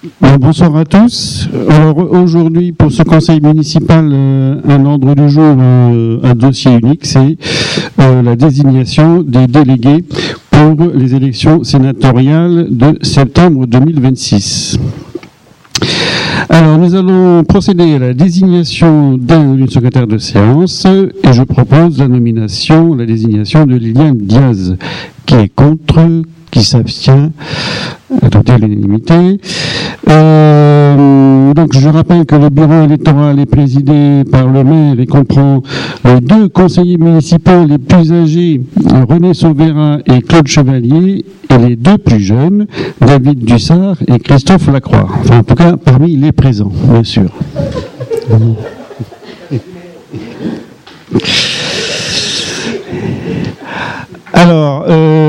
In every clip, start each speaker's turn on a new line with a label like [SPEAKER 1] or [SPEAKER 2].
[SPEAKER 1] Bonsoir à tous. Alors aujourd'hui, pour ce conseil municipal, un ordre du jour, un dossier unique, c'est la désignation des délégués pour les élections sénatoriales de septembre 2026. Alors, nous allons procéder à la désignation d'une secrétaire de séance et je propose la désignation de Liliane Diaz, qui est contre, qui s'abstient. Adopté à l'unanimité. Donc, je rappelle que le bureau électoral est présidé par le maire et comprend les deux conseillers municipaux les plus âgés, René Sauvera et Claude Chevalier, et les deux plus jeunes, David Dussard et Christophe Lacroix. Enfin, en tout cas, parmi les présents, bien sûr. Alors,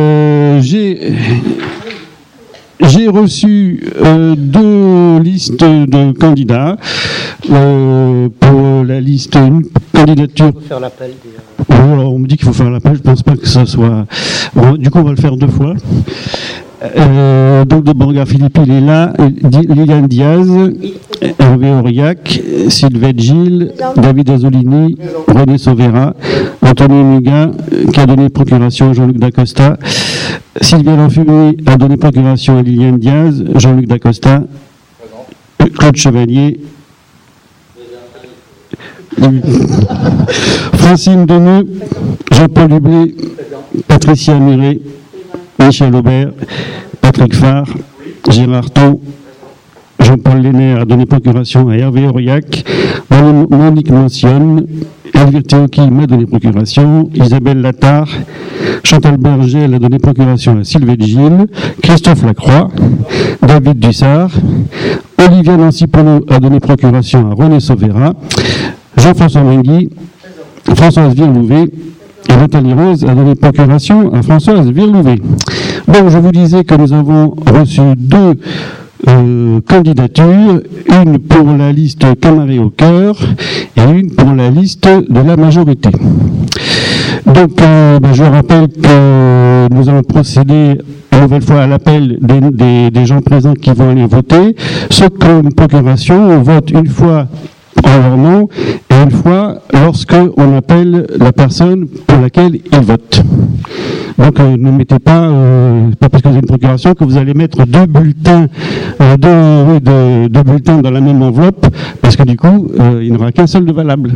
[SPEAKER 1] j'ai reçu deux listes de candidats pour la liste une candidature.
[SPEAKER 2] Il faut faire l'appel.
[SPEAKER 1] On me dit qu'il faut faire l'appel. Je ne pense pas que ça soit. Bon, du coup, on va le faire deux fois. Donc de Borga Philippe, il est là. Liliane Diaz, Hervé Aurillac, Sylvette Gilles, David Azzolini, René Sauvera, Anthony Muga, qui a donné procuration à Jean-Luc Dacosta, Sylvia Lanfumé a donné procuration à Liliane Diaz, Jean-Luc Dacosta, Claude Chevalier, Francine Deneux, Jean-Paul Hublé, Patricia Muret, Michel Aubert, Patrick Farr, Gérard Thon, Jean-Paul Lénaire a donné procuration à Hervé Aurillac, Monique Mentionne, Elvire Théoki m'a donné procuration, Isabelle Lattard, Chantal Berger a donné procuration à Sylvette Gilles, Christophe Lacroix, David Dussard, Olivia Nancy-Polo a donné procuration à René Sauvera, Jean-François Mengui, Françoise Virlouvet, et Nathalie Rose a donné procuration à Françoise Virlouvet. Donc, je vous disais que nous avons reçu deux candidatures, une pour la liste Camaré au cœur et une pour la liste de la majorité. Donc, je rappelle que nous allons procéder une nouvelle fois à l'appel des gens présents qui vont aller voter. Ceux qui ont une procuration, on vote une fois en leur nom et une fois lorsqu'on appelle la personne pour laquelle ils votent. Donc ne mettez pas parce que vous avez une procuration que vous allez mettre deux bulletins dans la même enveloppe, parce que du coup il n'y aura qu'un seul de valable.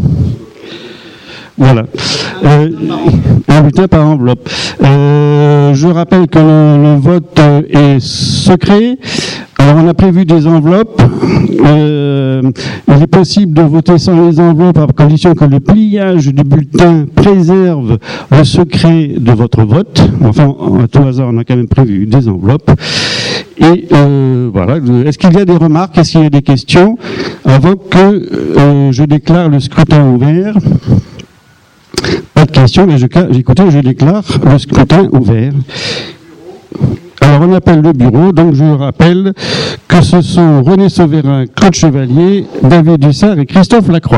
[SPEAKER 1] Voilà. Un bulletin par enveloppe. Je rappelle que le vote est secret. Alors, on a prévu des enveloppes. Il est possible de voter sans les enveloppes à condition que le pliage du bulletin préserve le secret de votre vote. Enfin, à tout hasard, on a quand même prévu des enveloppes. Et voilà. Est-ce qu'il y a des remarques? Est-ce qu'il y a des questions avant que je déclare le scrutin ouvert? Pas de questions, mais je déclare le scrutin ouvert. Alors, on appelle le bureau, donc je rappelle que ce sont René Sauvera, Claude Chevalier, David Dussard et Christophe Lacroix.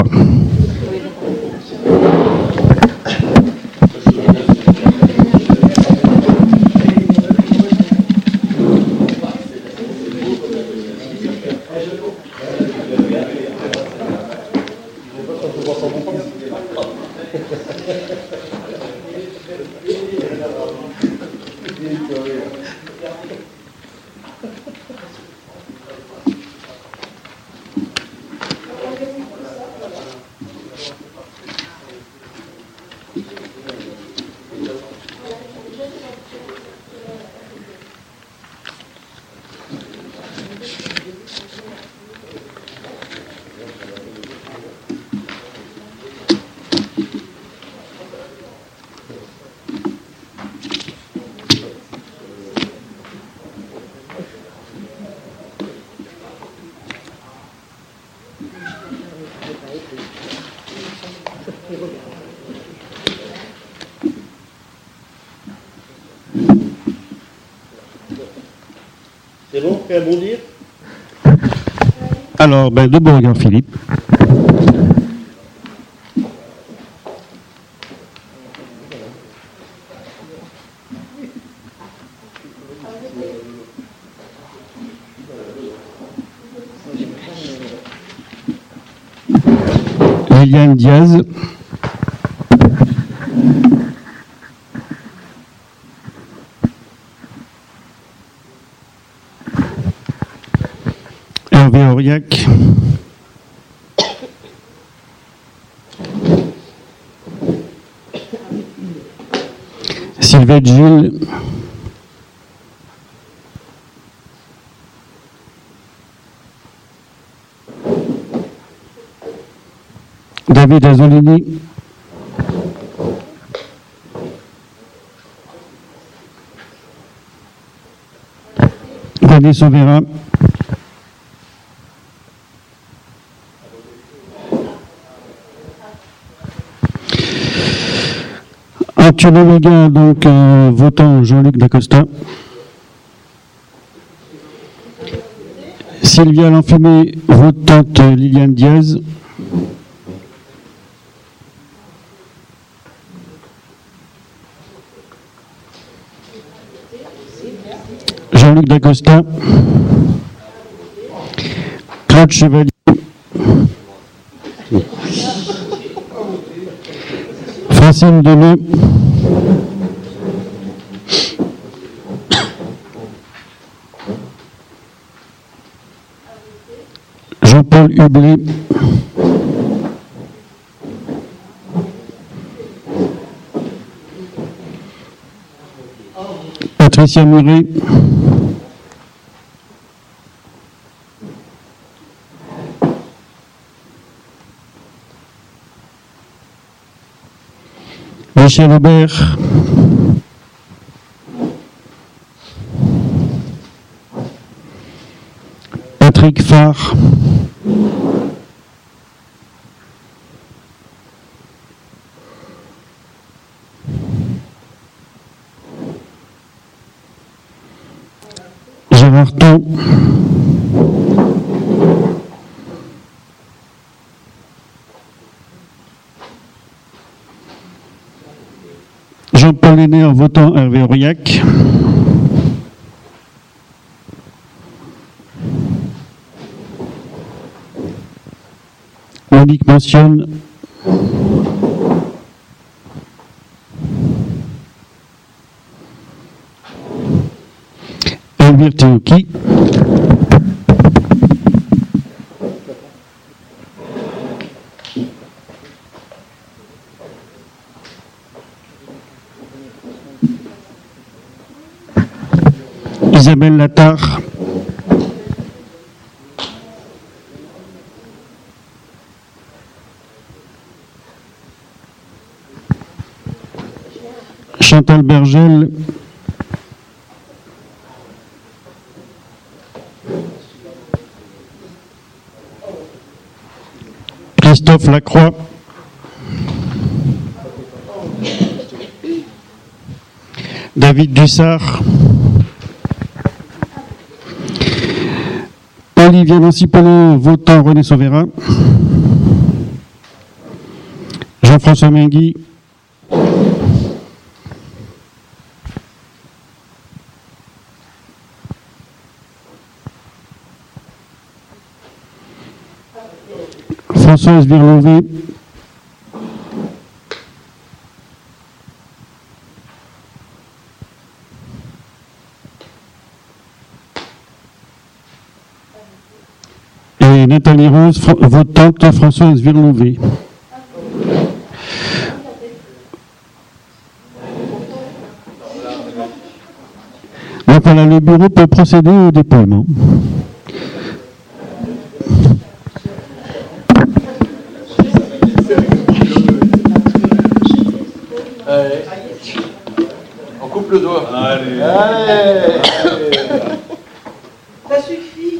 [SPEAKER 2] C'est bon, prêt à bondir?
[SPEAKER 1] Alors, de Borga Philippe. Liliane Diaz. Hervé Auriac. Sylvette Gilles. David Azzolini. René Sauvera. Antonio Vega, donc votant Jean-Luc Dacosta. Sylvia Lanfumé, votante Liliane Diaz. Jean-Luc Dacosta. Claude Chevalier. Francine Deleu. Jean-Paul Hublé. Patricia Muret. Michel Aubert. Patrick Farr. Gérard Thon. Jean-Paul Henner votant Hervé Auriac. Monique mentionne. Elvire Théoki. Isabelle Lattard. Chantal Bergel. Christophe Lacroix. David Dussard. Olivier Nancy-Paulin, votant René Sauvera. Jean-François Mengui. Françoise Virlové. Et Nathalie Rose, votante Françoise Virlové. Donc voilà, le bureau peut procéder au dépouillement.
[SPEAKER 3] On coupe le doigt.
[SPEAKER 2] Allez.
[SPEAKER 3] Allez.
[SPEAKER 4] Ça suffit.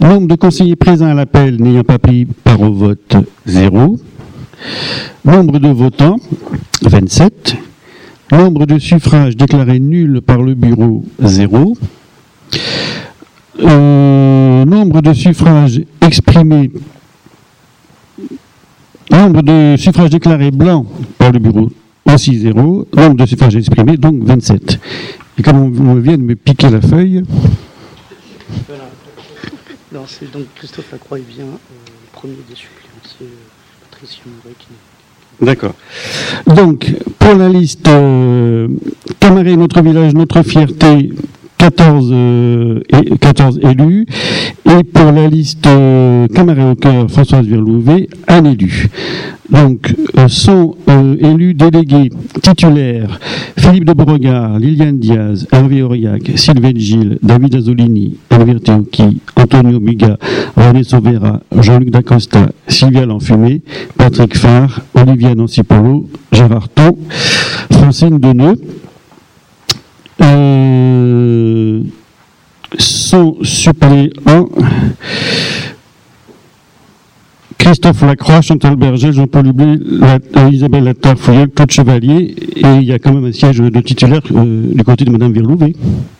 [SPEAKER 1] Nombre de conseillers présents à l'appel n'ayant pas pris part au vote, 0. Nombre de votants, 27. Nombre de suffrages déclarés nuls par le bureau, 0. Nombre de suffrages exprimés, nombre de suffrages déclarés blancs par le bureau, aussi 0. Nombre de suffrages exprimés, donc 27. Et comme on vient de me piquer la feuille...
[SPEAKER 5] Non, c'est donc Christophe Lacroix, il vient premier des suppléants. C'est Patricia Mouret qui...
[SPEAKER 1] D'accord. Donc, pour la liste Camaret, notre village, notre fierté, 14 élus. Et pour la liste Camaret au cœur, Françoise Verlouvet, un élu. Donc, sont élus délégués titulaires Philippe de Beauregard, Liliane Diaz, Hervé Aurillac, Sylvain Gilles, David Azzolini, Elvire Teocchi, Antonio Buga, René Sauvera, Jean-Luc Dacosta, Sylvia Lanfumé, Patrick Farr, Olivia Nancipolo, Gérard Thon, Francine Deneux. Sont suppléants Christophe Lacroix, Chantal Berger, Jean-Paul Hublé, Isabelle Attard-Fouillol, Claude Chevalier, et il y a quand même un siège de titulaire du côté de Madame Verlouvet.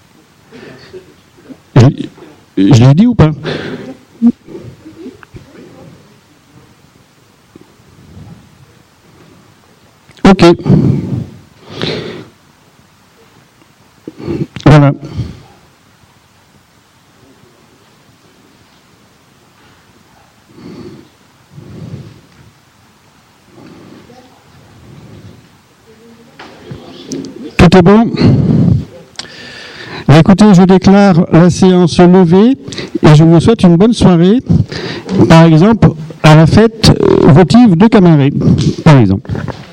[SPEAKER 1] Je l'ai dit ou pas? Ok. Voilà. Tout est bon? Écoutez, je déclare la séance levée et je vous souhaite une bonne soirée. Par exemple, à la fête votive de Camaret, par exemple.